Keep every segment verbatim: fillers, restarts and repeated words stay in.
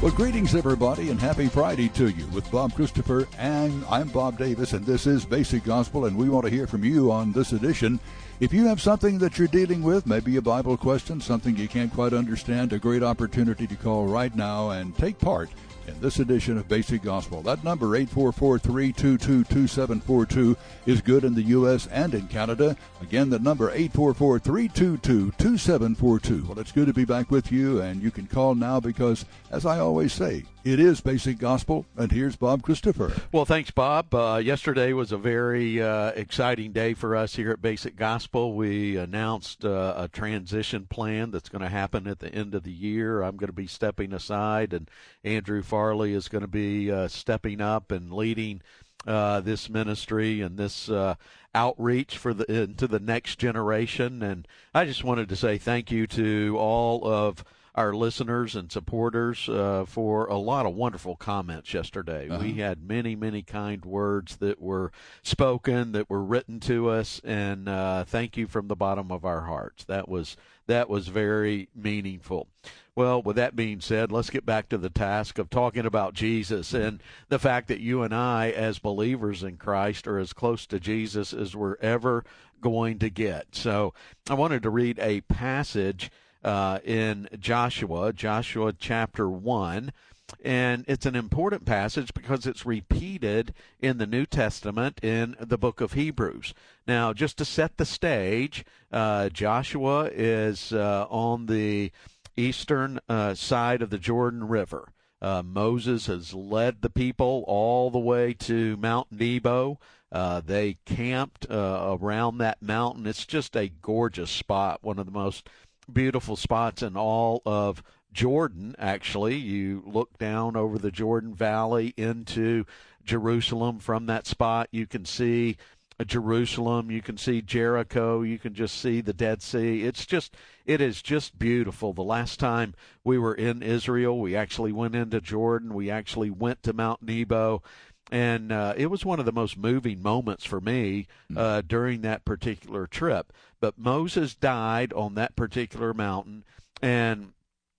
Well, greetings, everybody, and happy Friday to you with Bob Christopher, and I'm Bob Davis, and this is Basic Gospel, and we want to hear from you on this edition. If you have something that you're dealing with, maybe a Bible question, something you can't quite understand, a great opportunity to call right now and take part in this edition of Basic Gospel. That number, eight four four, three two two, two seven four two, is good in the U S and in Canada. Again, the number, eight four four, three two two, two seven four two. Well, it's good to be back with you, and you can call now because, as I always say, it is Basic Gospel, and here's Bob Christopher. Well, thanks, Bob. Uh, yesterday was a very uh, exciting day for us here at Basic Gospel. We announced uh, a transition plan that's going to happen at the end of the year. I'm going to be stepping aside, and Andrew Farley is going to be uh, stepping up and leading uh, this ministry and this uh, outreach for the into the next generation. And I just wanted to say thank you to all of our listeners and supporters uh, for a lot of wonderful comments yesterday. Uh-huh. We had many, many kind words that were spoken, that were written to us, and uh, thank you from the bottom of our hearts. That was that was very meaningful. Well, with that being said, let's get back to the task of talking about Jesus and the fact that you and I, as believers in Christ, are as close to Jesus as we're ever going to get. So I wanted to read a passage Uh, in Joshua, Joshua chapter one, and it's an important passage because it's repeated in the New Testament in the book of Hebrews. Now, just to set the stage, uh, Joshua is uh, on the eastern uh, side of the Jordan River. Uh, Moses has led the people all the way to Mount Nebo. Uh, they camped uh, around that mountain. It's just a gorgeous spot, one of the most beautiful spots in all of Jordan. Actually, you look down over the Jordan Valley into Jerusalem. From that spot, you can see Jerusalem, you can see Jericho, you can just see the Dead Sea. It's just, it is just beautiful. The last time we were in Israel, we actually went into Jordan. We actually went to Mount Nebo. And uh, it was one of the most moving moments for me uh, during that particular trip. But Moses died on that particular mountain, and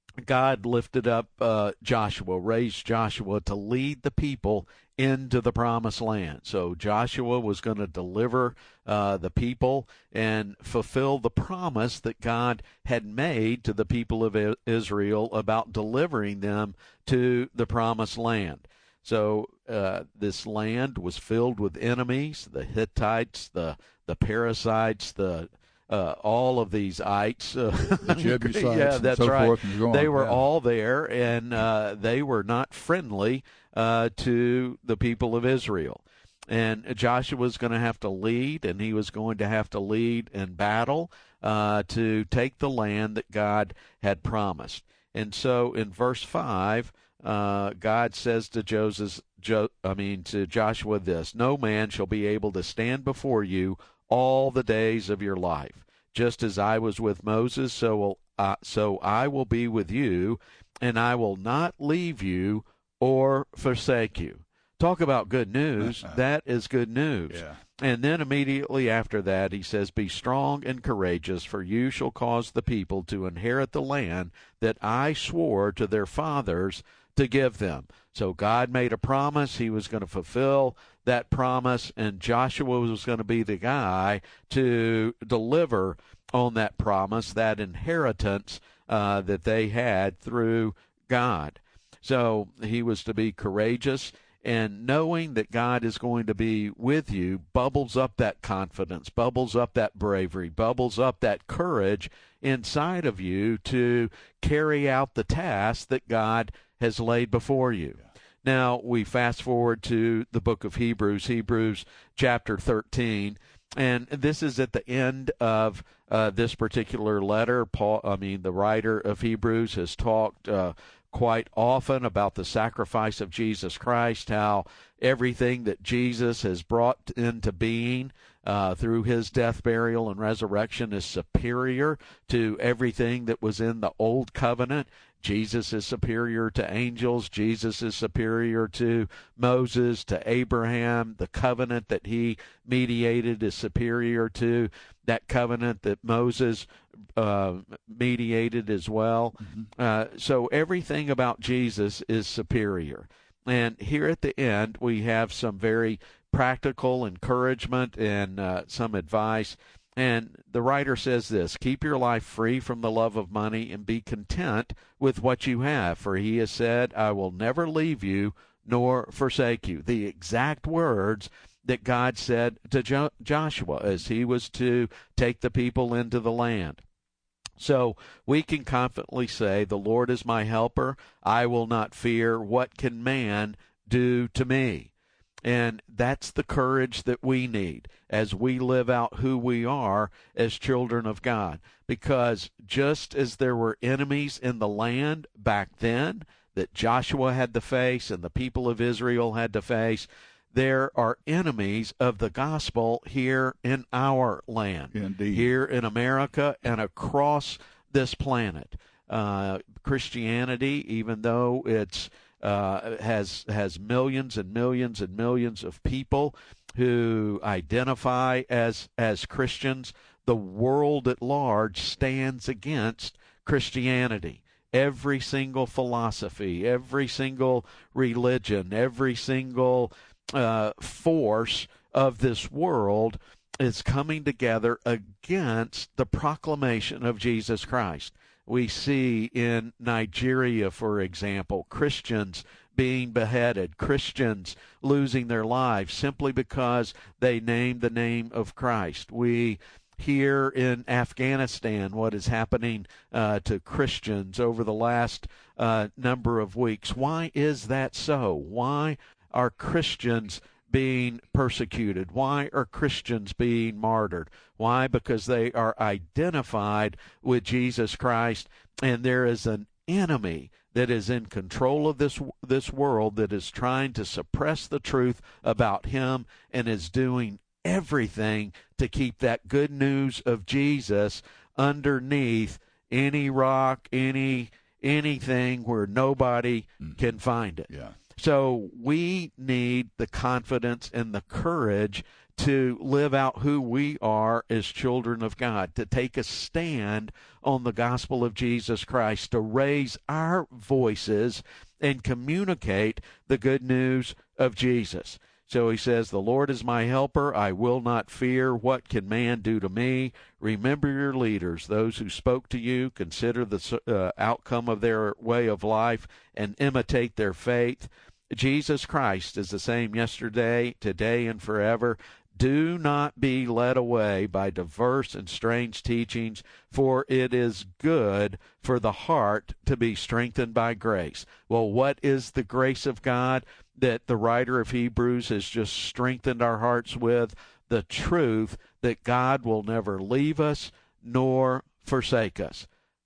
God lifted up uh, Joshua, raised Joshua to lead the people into the promised land. So Joshua was going to deliver uh, the people and fulfill the promise that God had made to the people of Israel about delivering them to the promised land. So uh, this land was filled with enemies, the Hittites, the the Perizzites, the uh, all of these ites. Uh, the Jebusites, yeah, that's and so right. forth and so on. They were yeah. all there, and uh, they were not friendly uh, to the people of Israel. And Joshua was going to have to lead, and he was going to have to lead in battle uh, to take the land that God had promised. And so in verse five, Uh, God says to Joseph, jo, I mean to Joshua this, "No man shall be able to stand before you all the days of your life. Just as I was with Moses, so will uh, so I will be with you, and I will not leave you or forsake you." Talk about good news. That is good news. Yeah. And then immediately after that, he says, "Be strong and courageous, for you shall cause the people to inherit the land that I swore to their fathers to give them." So God made a promise. He was going to fulfill that promise, and Joshua was going to be the guy to deliver on that promise, that inheritance uh, that they had through God. So he was to be courageous, and knowing that God is going to be with you bubbles up that confidence, bubbles up that bravery, bubbles up that courage inside of you to carry out the task that God has laid before you. Yeah. Now, we fast forward to the book of Hebrews, Hebrews chapter thirteen, and this is at the end of uh, this particular letter. Paul, I mean, the writer of Hebrews has talked uh, quite often about the sacrifice of Jesus Christ, how everything that Jesus has brought into being uh, through his death, burial, and resurrection is superior to everything that was in the old covenant. Jesus is superior to angels. Jesus is superior to Moses, to Abraham. The covenant that he mediated is superior to that covenant that Moses uh, mediated as well. Mm-hmm. Uh, so everything about Jesus is superior. And here at the end, we have some very practical encouragement and uh, some advice. And the writer says this: keep your life free from the love of money and be content with what you have. For he has said, I will never leave you nor forsake you. The exact words that God said to jo- Joshua as he was to take the people into the land. So we can confidently say, the Lord is my helper. I will not fear. What can man do to me? And that's the courage that we need as we live out who we are as children of God. Because just as there were enemies in the land back then that Joshua had to face and the people of Israel had to face, there are enemies of the gospel here in our land, Indeed. Here in America and across this planet. Uh, Christianity, even though it's Uh, has has millions and millions and millions of people who identify as as Christians, the world at large stands against Christianity. Every single philosophy, every single religion, every single uh, force of this world is coming together against the proclamation of Jesus Christ. We see in Nigeria, for example, Christians being beheaded, Christians losing their lives simply because they named the name of Christ. We hear in Afghanistan what is happening uh, to Christians over the last uh, number of weeks. Why is that so? Why are Christians being persecuted? Why are Christians being martyred? Why? Because they are identified with Jesus Christ, and there is an enemy that is in control of this this world that is trying to suppress the truth about him and is doing everything to keep that good news of Jesus underneath any rock, any anything where nobody mm. can find it. Yeah. So we need the confidence and the courage to live out who we are as children of God, to take a stand on the gospel of Jesus Christ, to raise our voices and communicate the good news of Jesus. So he says, the Lord is my helper. I will not fear. What can man do to me? Remember your leaders, those who spoke to you. Consider the uh, outcome of their way of life and imitate their faith. Jesus Christ is the same yesterday, today, and forever. Do not be led away by diverse and strange teachings, for it is good for the heart to be strengthened by grace. Well, what is the grace of God that the writer of Hebrews has just strengthened our hearts with? The truth that God will never leave us nor forsake us.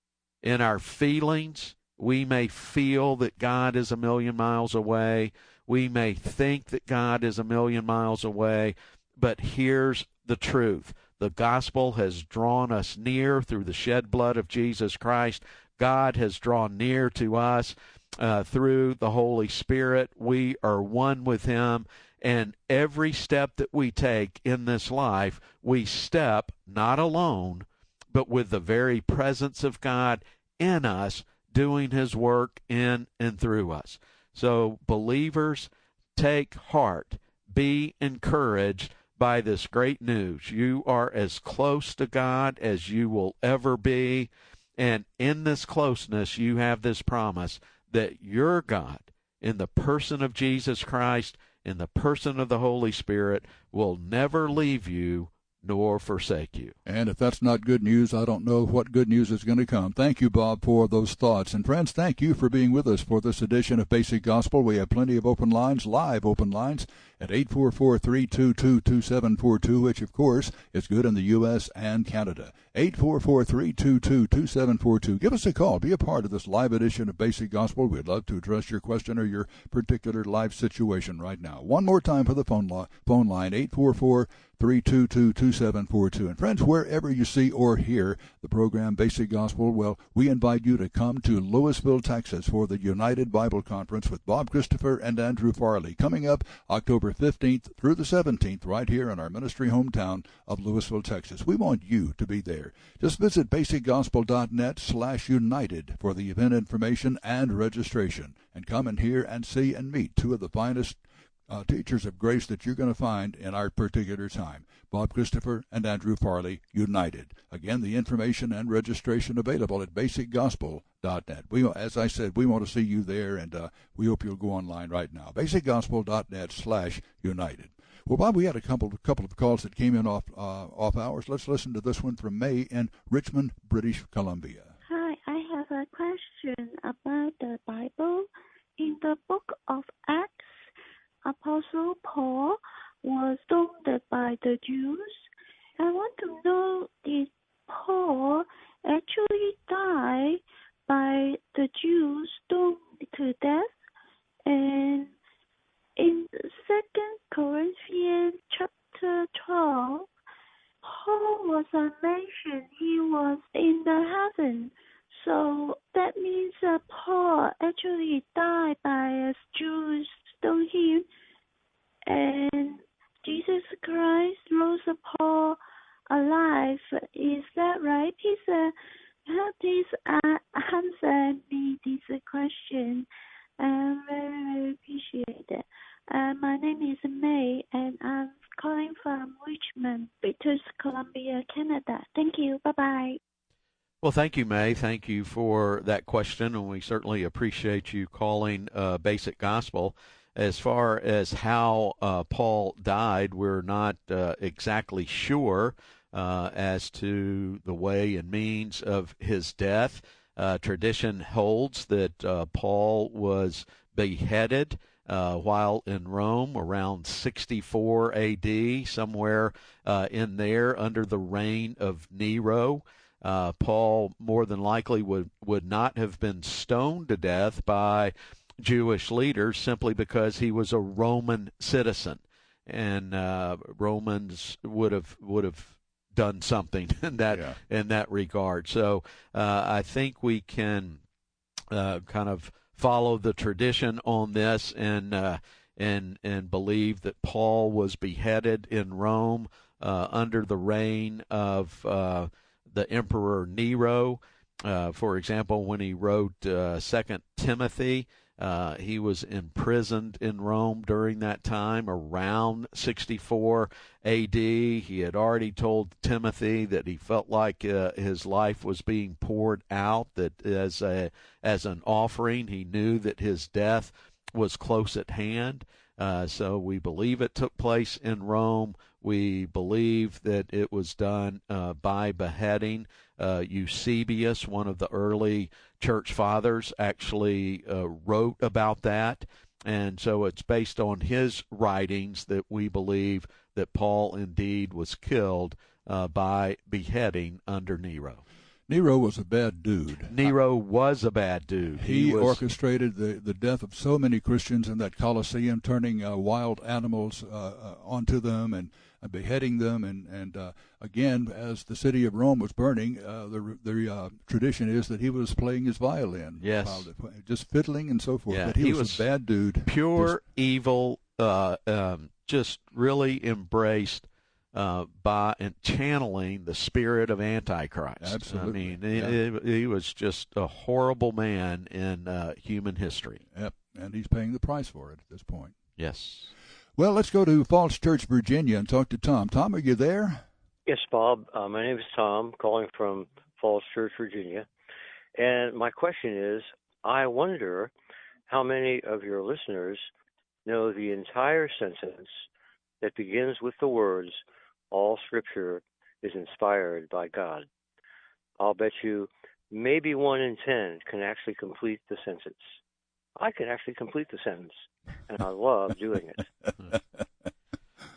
In our feelings, we may feel that God is a million miles away. We may think that God is a million miles away. But here's the truth. The gospel has drawn us near through the shed blood of Jesus Christ. God has drawn near to us uh, through the Holy Spirit. We are one with him. And every step that we take in this life, we step not alone, but with the very presence of God in us, doing his work in and through us. So believers, take heart. Be encouraged by this great news. You are as close to God as you will ever be. And in this closeness, you have this promise that your God, in the person of Jesus Christ, in the person of the Holy Spirit, will never leave you nor forsake you. And if that's not good news, I don't know what good news is going to come. Thank you, Bob, for those thoughts. And friends, thank you for being with us for this edition of Basic Gospel. We have plenty of open lines, live open lines, at eight four four, three two two, two seven four two, which, of course, is good in the U S and Canada. eight four four, three two two, two seven four two. Give us a call. Be a part of this live edition of Basic Gospel. We'd love to address your question or your particular life situation right now. One more time for the phone, li- phone line, eight four four, three two two, two seven four two. And friends, wherever you see or hear the program Basic Gospel, well, we invite you to come to Louisville, Texas for the United Bible Conference with Bob Christopher and Andrew Farley, coming up October fifteenth through the seventeenth right here in our ministry hometown of Louisville, Texas. We want you to be there. Just visit basicgospel.net slash united for the event information and registration, and come and hear and see and meet two of the finest Uh, teachers of grace that you're going to find in our particular time. Bob Christopher and Andrew Farley, united. Again, the information and registration available at basic gospel dot net. We, as I said, we want to see you there, and uh, we hope you'll go online right now. basicgospel.net slash united. Well, Bob, we had a couple, couple of calls that came in off, uh, off hours. Let's listen to this one from May in Richmond, British Columbia. Hi, I have a question about the Bible. In the book of Acts, Apostle Paul was stoned by the Jews. I want to know, did Paul actually die by the Jews stoned to death? And in Second Corinthians chapter twelve, Paul was mentioned he was in the heaven. So that means that Paul actually died by as Jews stoned him, and Jesus Christ rose Paul alive. Is that right? Please, uh, please uh, answer me this question. I very, very appreciate it. Uh, my name is May, and I'm calling from Richmond, British Columbia, Canada. Thank you. Bye-bye. Well, thank you, May. Thank you for that question, and we certainly appreciate you calling uh, Basic Gospel. As far as how uh, Paul died, we're not uh, exactly sure uh, as to the way and means of his death. Uh, tradition holds that uh, Paul was beheaded uh, while in Rome around sixty-four A D, somewhere uh, in there under the reign of Nero. Uh, Paul more than likely would, would not have been stoned to death by Jewish leaders simply because he was a Roman citizen, and uh, Romans would have would have done something in that yeah. in that regard. So uh, I think we can uh, kind of follow the tradition on this and uh, and and believe that Paul was beheaded in Rome uh, under the reign of uh, the Emperor Nero. Uh, for example, when he wrote uh, Second Timothy, uh, he was imprisoned in Rome during that time, around sixty-four A D. He had already told Timothy that he felt like uh, his life was being poured out, that as a as an offering, he knew that his death was close at hand. Uh, so we believe it took place in Rome. We believe that it was done uh, by beheading. Uh, Eusebius, one of the early church fathers, actually uh, wrote about that. And so it's based on his writings that we believe that Paul indeed was killed uh, by beheading under Nero. Nero was a bad dude. Nero was a bad dude. He, he was, orchestrated the, the death of so many Christians in that Colosseum, turning uh, wild animals uh, uh, onto them and uh, beheading them. And, and uh, again, as the city of Rome was burning, uh, the, the uh, tradition is that he was playing his violin. Yes. While, just fiddling and so forth. Yeah, but he, he was, was a bad dude. Pure just, evil, uh, um, just really embraced Uh, by and channeling the spirit of Antichrist. Absolutely. I mean, yeah. he, he was just a horrible man in uh, human history. Yep, and he's paying the price for it at this point. Yes. Well, let's go to Falls Church, Virginia, and talk to Tom. Tom, are you there? Yes, Bob. Uh, my name is Tom, calling from Falls Church, Virginia. And my question is, I wonder how many of your listeners know the entire sentence that begins with the words, all Scripture is inspired by God. I'll bet you maybe one in ten can actually complete the sentence. I can actually complete the sentence, and I love doing it.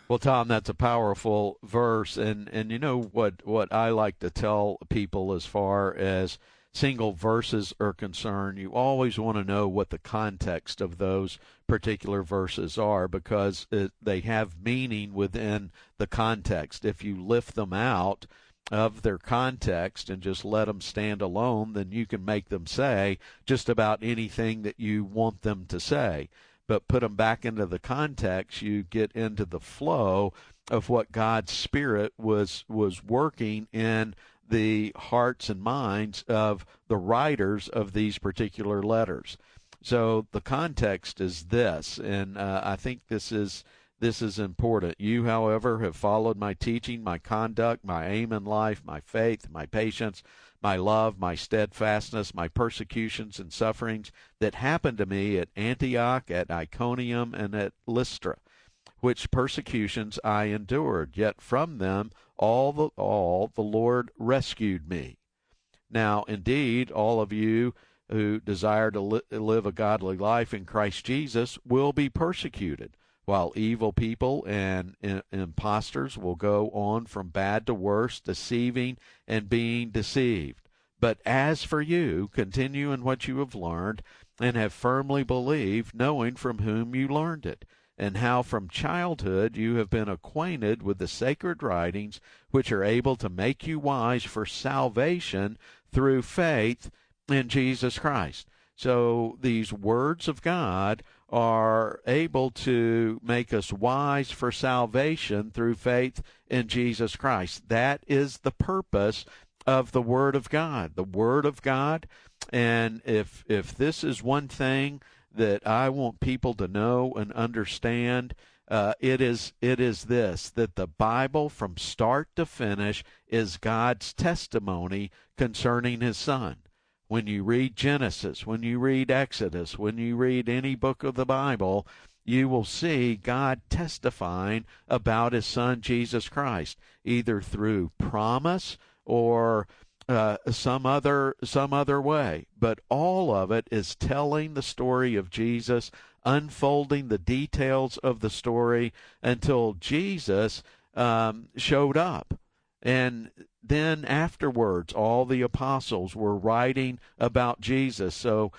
Well, Tom, that's a powerful verse, and, and you know what, what I like to tell people as far as single verses are concerned, you always want to know what the context of those particular verses are, because it, they have meaning within the context. If you lift them out of their context and just let them stand alone, then you can make them say just about anything that you want them to say. But put them back into the context, you get into the flow of what God's Spirit was was working in the hearts and minds of the writers of these particular letters. So the context is this, and uh, I think this is this is important. You, however, have followed my teaching, my conduct, my aim in life, my faith, my patience, my love, my steadfastness, my persecutions and sufferings that happened to me at Antioch, at Iconium, and at Lystra, which persecutions I endured, yet from them all the, all the Lord rescued me. Now, indeed, all of you who desire to li- live a godly life in Christ Jesus will be persecuted, while evil people and uh, impostors will go on from bad to worse, deceiving and being deceived. But as for you, continue in what you have learned and have firmly believed, knowing from whom you learned it, and how from childhood you have been acquainted with the sacred writings, which are able to make you wise for salvation through faith in Jesus Christ. So these words of God are able to make us wise for salvation through faith in Jesus Christ. That is the purpose of the Word of God. The Word of God, and if if this is one thing that I want people to know and understand, uh, it is it is this, that the Bible from start to finish is God's testimony concerning His Son. When you read Genesis, when you read Exodus, when you read any book of the Bible, you will see God testifying about His Son, Jesus Christ, either through promise or uh, some other some other way. But all of it is telling the story of Jesus, unfolding the details of the story until Jesus um, showed up. And then afterwards, all the apostles were writing about Jesus. So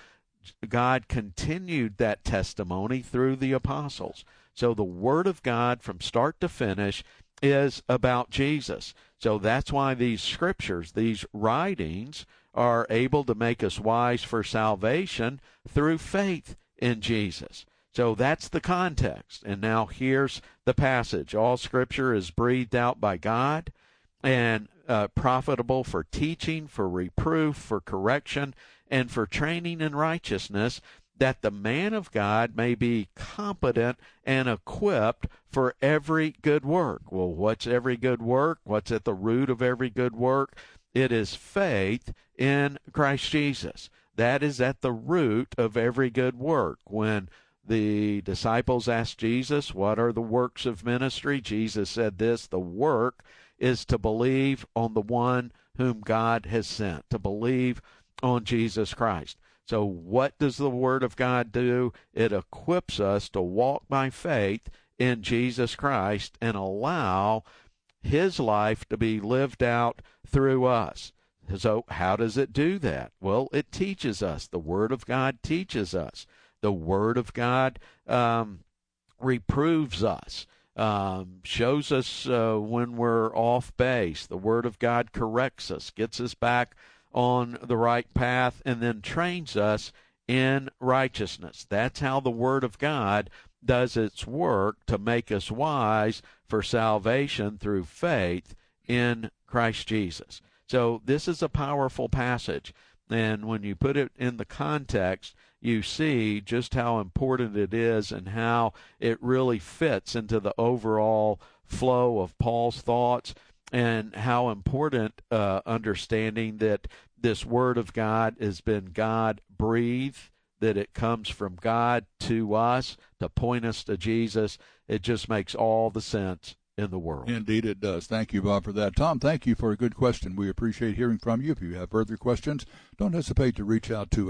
God continued that testimony through the apostles. So the Word of God from start to finish is about Jesus. So that's why these scriptures, these writings, are able to make us wise for salvation through faith in Jesus. So that's the context. And now here's the passage. All Scripture is breathed out by God and uh, profitable for teaching, for reproof, for correction, and for training in righteousness, that the man of God may be competent and equipped for every good work. Well, what's every good work? What's at the root of every good work? It is faith in Christ Jesus. That is at the root of every good work. When the disciples asked Jesus, what are the works of ministry? Jesus said this, the work is to believe on the one whom God has sent, to believe on Jesus Christ. So what does the Word of God do? It equips us to walk by faith in Jesus Christ and allow His life to be lived out through us. So how does it do that? Well, it teaches us. The Word of God teaches us. The Word of God um, reproves us. Um, shows us uh, when we're off base. The Word of God corrects us, gets us back on the right path, and then trains us in righteousness. That's how the Word of God does its work to make us wise for salvation through faith in Christ Jesus. So this is a powerful passage, and when you put it in the context, you see just how important it is and how it really fits into the overall flow of Paul's thoughts, and how important uh, understanding that this Word of God has been God-breathed, that it comes from God to us to point us to Jesus. It just makes all the sense in the world. Indeed it does. Thank you, Bob, for that. Tom, thank you for a good question. We appreciate hearing from you. If you have further questions, don't hesitate to reach out to us.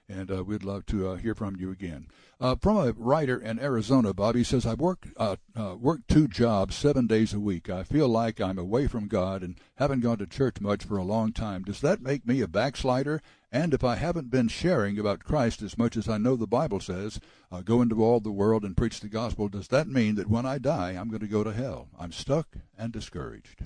and uh, we'd love to uh, hear from you again. Uh, from a writer in Arizona, Bobby says, I work uh, uh, work two jobs seven days a week. I feel like I'm away from God and haven't gone to church much for a long time. Does that make me a backslider? And if I haven't been sharing about Christ as much as I know the Bible says, uh, go into all the world and preach the gospel, does that mean that when I die, I'm going to go to hell? I'm stuck and discouraged.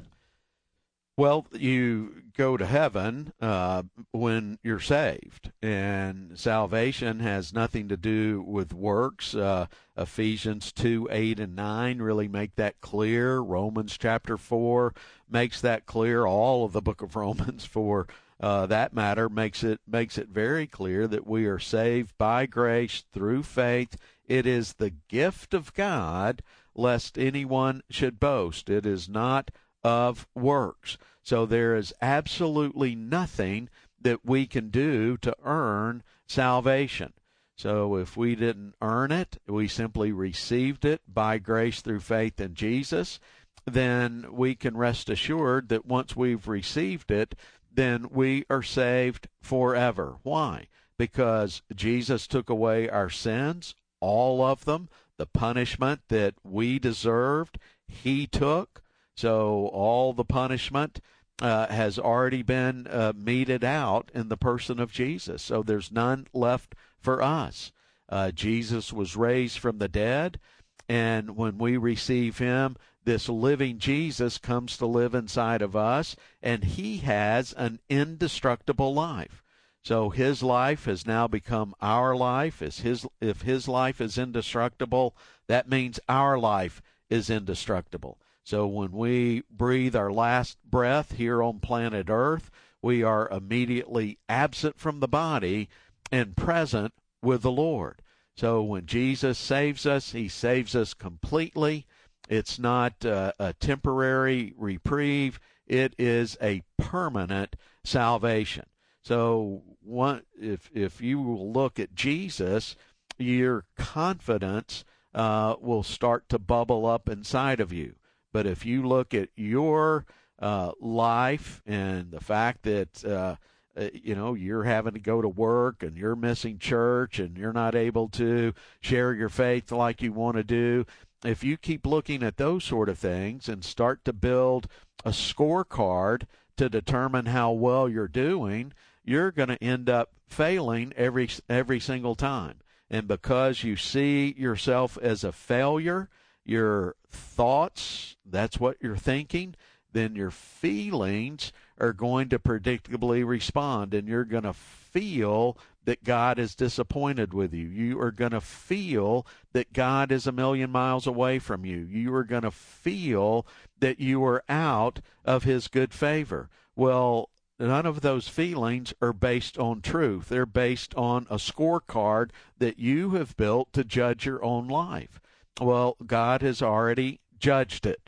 Well, you go to heaven uh, when you're saved, and salvation has nothing to do with works. Uh, Ephesians two, eight, and nine really make that clear. Romans chapter four makes that clear. All of the book of Romans, for uh, that matter, makes it makes it very clear that we are saved by grace through faith. It is the gift of God, lest anyone should boast. It is not of works. So there is absolutely nothing that we can do to earn salvation. So if we didn't earn it, we simply received it by grace through faith in Jesus, then we can rest assured that once we've received it, then we are saved forever. Why? Because Jesus took away our sins, all of them, the punishment that we deserved, he took. So all the punishment uh, has already been uh, meted out in the person of Jesus. So there's none left for us. Uh, Jesus was raised from the dead, and when we receive him, this living Jesus comes to live inside of us, and he has an indestructible life. So his life has now become our life. As his, if his life is indestructible, that means our life is indestructible. So when we breathe our last breath here on planet Earth, we are immediately absent from the body and present with the Lord. So when Jesus saves us, he saves us completely. It's not uh, a temporary reprieve. It is a permanent salvation. So one, if if you will look at Jesus, your confidence uh, will start to bubble up inside of you. But if you look at your uh, life and the fact that, uh, uh, you know, you're having to go to work and you're missing church and you're not able to share your faith like you want to do, if you keep looking at those sort of things and start to build a scorecard to determine how well you're doing, you're going to end up failing every every single time. And because you see yourself as a failure, your thoughts, that's what you're thinking, then your feelings are going to predictably respond, and you're going to feel that God is disappointed with you. You are going to feel that God is a million miles away from you. You are going to feel that you are out of his good favor. Well, none of those feelings are based on truth. They're based on a scorecard that you have built to judge your own life. Well, God has already judged it.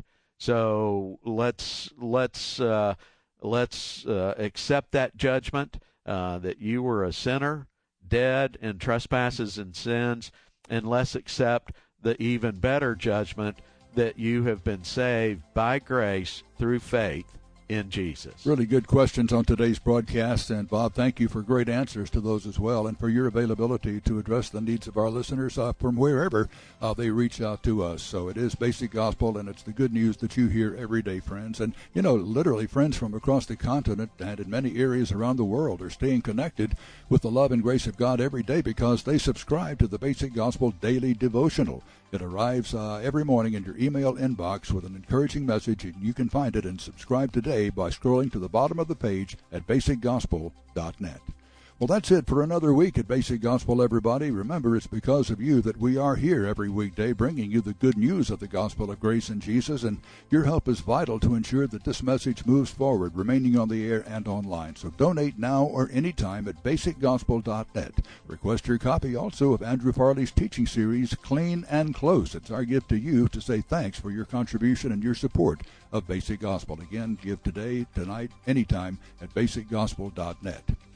So let's let's uh, let's uh, accept that judgment uh, that you were a sinner, dead in trespasses and sins, and let's accept the even better judgment that you have been saved by grace through faith in Jesus. Really good questions on today's broadcast, and Bob, thank you for great answers to those as well, and for your availability to address the needs of our listeners uh, from wherever uh, they reach out to us. So it is Basic Gospel, and it's the good news that you hear every day, friends. And, you know, literally friends from across the continent and in many areas around the world are staying connected with the love and grace of God every day because they subscribe to the Basic Gospel Daily Devotional. It arrives uh, every morning in your email inbox with an encouraging message, and you can find it and subscribe today by scrolling to the bottom of the page at basic gospel dot net. Well, that's it for another week at Basic Gospel, everybody. Remember, it's because of you that we are here every weekday bringing you the good news of the gospel of grace in Jesus, and your help is vital to ensure that this message moves forward, remaining on the air and online. So donate now or anytime at basic gospel dot net. Request your copy also of Andrew Farley's teaching series, Clean and Close. It's our gift to you to say thanks for your contribution and your support of Basic Gospel. Again, give today, tonight, anytime at basic gospel dot net.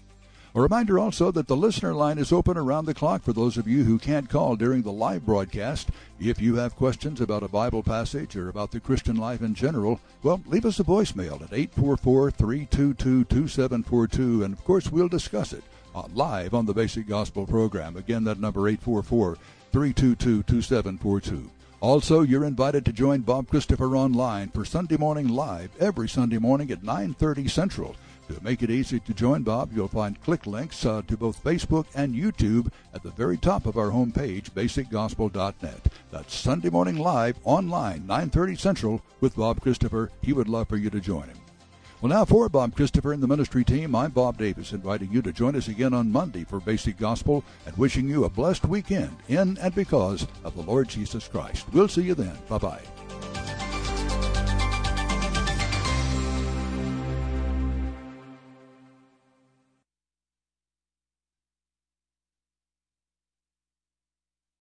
A reminder also that the listener line is open around the clock for those of you who can't call during the live broadcast. If you have questions about a Bible passage or about the Christian life in general, well, leave us a voicemail at eight four four, three two two, two seven four two, and of course we'll discuss it uh, live on the Basic Gospel program. Again, that number eight four four, three two two, two seven four two. Also, you're invited to join Bob Christopher online for Sunday Morning Live every Sunday morning at nine thirty Central. To make it easy to join Bob, you'll find click links uh, to both Facebook and YouTube at the very top of our homepage, basic gospel dot net. That's Sunday Morning Live online, nine thirty Central, with Bob Christopher. He would love for you to join him. Well, now for Bob Christopher and the ministry team, I'm Bob Davis, inviting you to join us again on Monday for Basic Gospel and wishing you a blessed weekend in and because of the Lord Jesus Christ. We'll see you then. Bye-bye.